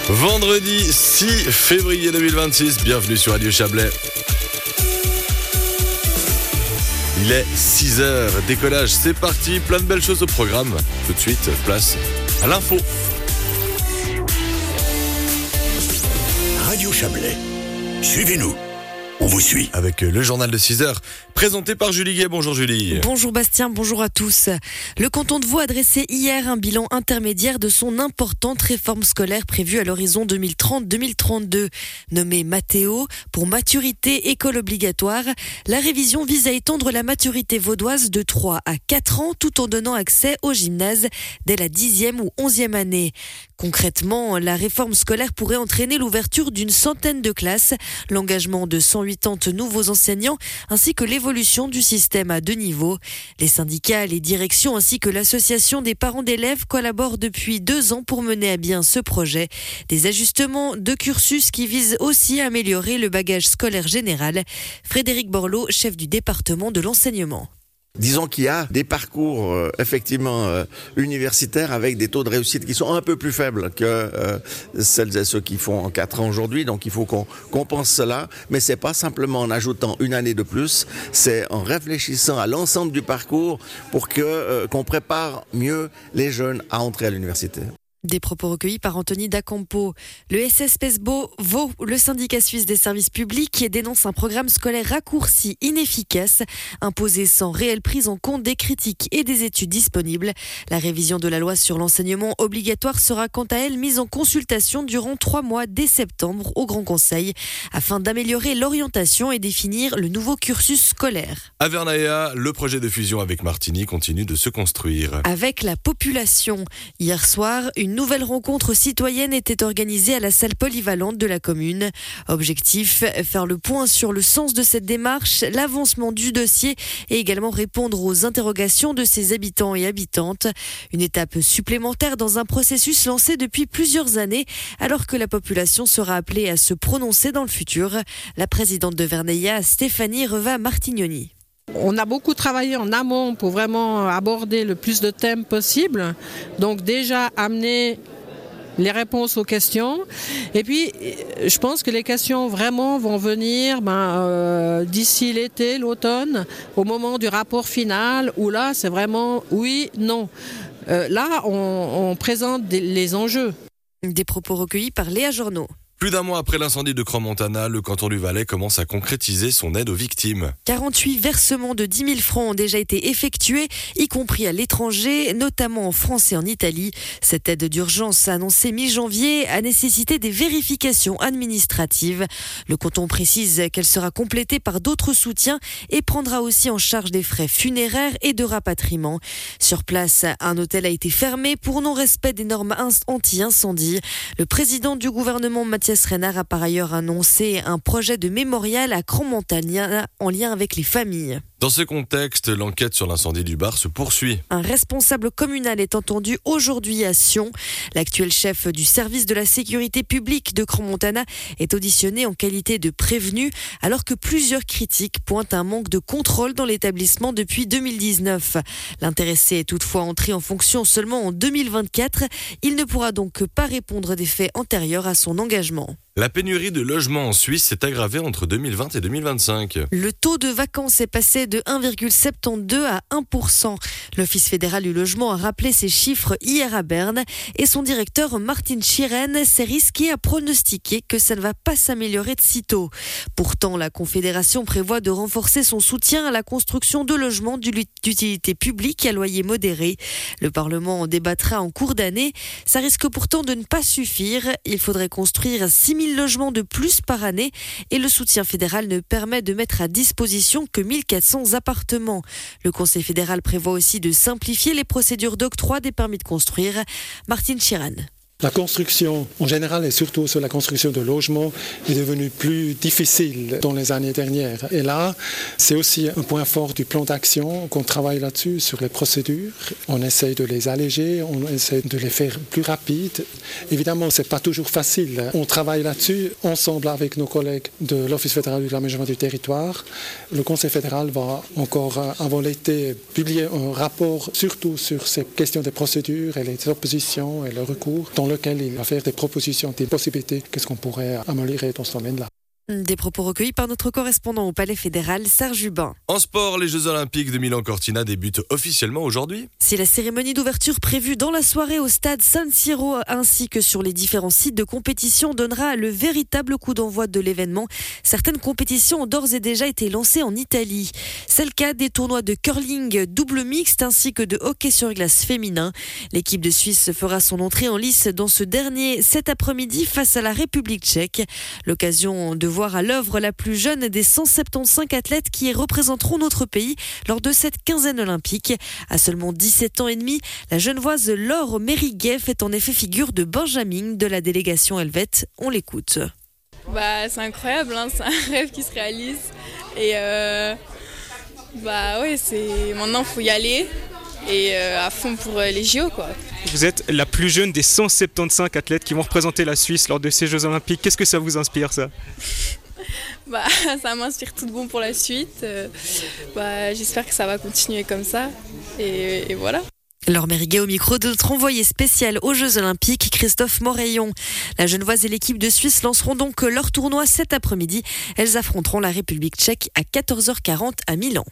Vendredi 6 février 2026, bienvenue sur Radio Chablais. Il est 6h, décollage, c'est parti, plein de belles choses au programme. Tout de suite, place à l'info. Radio Chablais, suivez-nous. On vous suit. Avec le journal de 6h, présenté par Julie Gay. Bonjour Julie. Bonjour Bastien, bonjour à tous. Le canton de Vaud a dressé hier un bilan intermédiaire de son importante réforme scolaire prévue à l'horizon 2030-2032. Nommée Mathéo, pour maturité école obligatoire, la révision vise à étendre la maturité vaudoise de 3 à 4 ans tout en donnant accès au gymnase dès la 10e ou 11e année. Concrètement, la réforme scolaire pourrait entraîner l'ouverture d'une centaine de classes, l'engagement de 180 nouveaux enseignants ainsi que l'évolution du système à 2 niveaux. Les syndicats, les directions ainsi que l'association des parents d'élèves collaborent depuis 2 ans pour mener à bien ce projet. Des ajustements de cursus qui visent aussi à améliorer le bagage scolaire général. Frédéric Borloo, chef du département de l'enseignement. Disons qu'il y a des parcours effectivement universitaires avec des taux de réussite qui sont un peu plus faibles que celles et ceux qui font en 4 ans aujourd'hui. Donc il faut qu'on compense cela, mais c'est pas simplement en ajoutant une année de plus, c'est en réfléchissant à l'ensemble du parcours pour qu'on prépare mieux les jeunes à entrer à l'université. Des propos recueillis par Anthony Dacampo. Le SSPSBO Vaud, le syndicat suisse des services publics, dénonce un programme scolaire raccourci, inefficace, imposé sans réelle prise en compte des critiques et des études disponibles. La révision de la loi sur l'enseignement obligatoire sera quant à elle mise en consultation durant 3 mois dès septembre au Grand Conseil, afin d'améliorer l'orientation et définir le nouveau cursus scolaire. À Vernaïa, le projet de fusion avec Martigny continue de se construire. Avec la population, hier soir, une nouvelle rencontre citoyenne était organisée à la salle polyvalente de la commune. Objectif, faire le point sur le sens de cette démarche, l'avancement du dossier et également répondre aux interrogations de ses habitants et habitantes. Une étape supplémentaire dans un processus lancé depuis plusieurs années alors que la population sera appelée à se prononcer dans le futur. La présidente de Vernaïa, Stéphanie Reva-Martignoni. On a beaucoup travaillé en amont pour vraiment aborder le plus de thèmes possible. Donc déjà amener les réponses aux questions. Et puis, je pense que les questions vraiment vont venir d'ici l'été, l'automne, au moment du rapport final, où là, c'est vraiment oui, non. Là, on présente les enjeux. Des propos recueillis par Léa Journeau. Plus d'un mois après l'incendie de Crans-Montana, le canton du Valais commence à concrétiser son aide aux victimes. 48 versements de 10 000 francs ont déjà été effectués, y compris à l'étranger, notamment en France et en Italie. Cette aide d'urgence annoncée mi-janvier a nécessité des vérifications administratives. Le canton précise qu'elle sera complétée par d'autres soutiens et prendra aussi en charge des frais funéraires et de rapatriement. Sur place, un hôtel a été fermé pour non-respect des normes anti-incendie. Le président du gouvernement, Mathias Renard, a par ailleurs annoncé un projet de mémorial à Crans-Montana en lien avec les familles. Dans ce contexte, l'enquête sur l'incendie du bar se poursuit. Un responsable communal est entendu aujourd'hui à Sion. L'actuel chef du service de la sécurité publique de Crans-Montana est auditionné en qualité de prévenu, alors que plusieurs critiques pointent un manque de contrôle dans l'établissement depuis 2019. L'intéressé est toutefois entré en fonction seulement en 2024. Il ne pourra donc pas répondre des faits antérieurs à son engagement. La pénurie de logements en Suisse s'est aggravée entre 2020 et 2025. Le taux de vacances est passé de 1,72 à 1%. L'Office fédéral du logement a rappelé ces chiffres hier à Berne et son directeur Martin Schieren s'est risqué à pronostiquer que ça ne va pas s'améliorer de sitôt. Pourtant, la Confédération prévoit de renforcer son soutien à la construction de logements d'utilité publique à loyer modéré. Le Parlement en débattra en cours d'année. Ça risque pourtant de ne pas suffire. Il faudrait construire 6 000 logements de plus par année et le soutien fédéral ne permet de mettre à disposition que 1 400 appartements. Le Conseil fédéral prévoit aussi de simplifier les procédures d'octroi des permis de construire. Martin Schieren. La construction, en général, et surtout sur la construction de logements, est devenue plus difficile dans les années dernières. Et là, c'est aussi un point fort du plan d'action qu'on travaille là-dessus, sur les procédures. On essaye de les alléger, on essaie de les faire plus rapides. Évidemment, ce n'est pas toujours facile. On travaille là-dessus ensemble avec nos collègues de l'Office fédéral de l'aménagement du territoire. Le Conseil fédéral va encore, avant l'été, publier un rapport surtout sur ces questions des procédures et les oppositions et le recours dans dans lequel il va faire des propositions, des possibilités, qu'est-ce qu'on pourrait améliorer dans ce domaine-là. Des propos recueillis par notre correspondant au Palais fédéral, Serge Hubin. En sport, les Jeux Olympiques de Milan-Cortina débutent officiellement aujourd'hui. Si la cérémonie d'ouverture prévue dans la soirée au stade San Siro ainsi que sur les différents sites de compétition donnera le véritable coup d'envoi de l'événement, certaines compétitions ont d'ores et déjà été lancées en Italie. C'est le cas des tournois de curling double mixte ainsi que de hockey sur glace féminin. L'équipe de Suisse fera son entrée en lice dans ce dernier cet après-midi face à la République tchèque. L'occasion de voir à l'œuvre la plus jeune des 175 athlètes qui représenteront notre pays lors de cette quinzaine olympique. À seulement 17 ans et demi, la genevoise Laure Mériguet fait en effet figure de Benjamin de la délégation helvète. On l'écoute. C'est incroyable, c'est un rêve qui se réalise. Et maintenant il faut y aller et à fond pour les JO quoi. Vous êtes la plus jeune des 175 athlètes qui vont représenter la Suisse lors de ces Jeux Olympiques. Qu'est-ce que ça vous inspire, ça ? Ça m'inspire tout de bon pour la suite. J'espère que ça va continuer comme ça. Et voilà. Laure Mériguet au micro de notre envoyé spécial aux Jeux Olympiques, Christophe Moreillon. La genevoise et l'équipe de Suisse lanceront donc leur tournoi cet après-midi. Elles affronteront la République tchèque à 14h40 à Milan.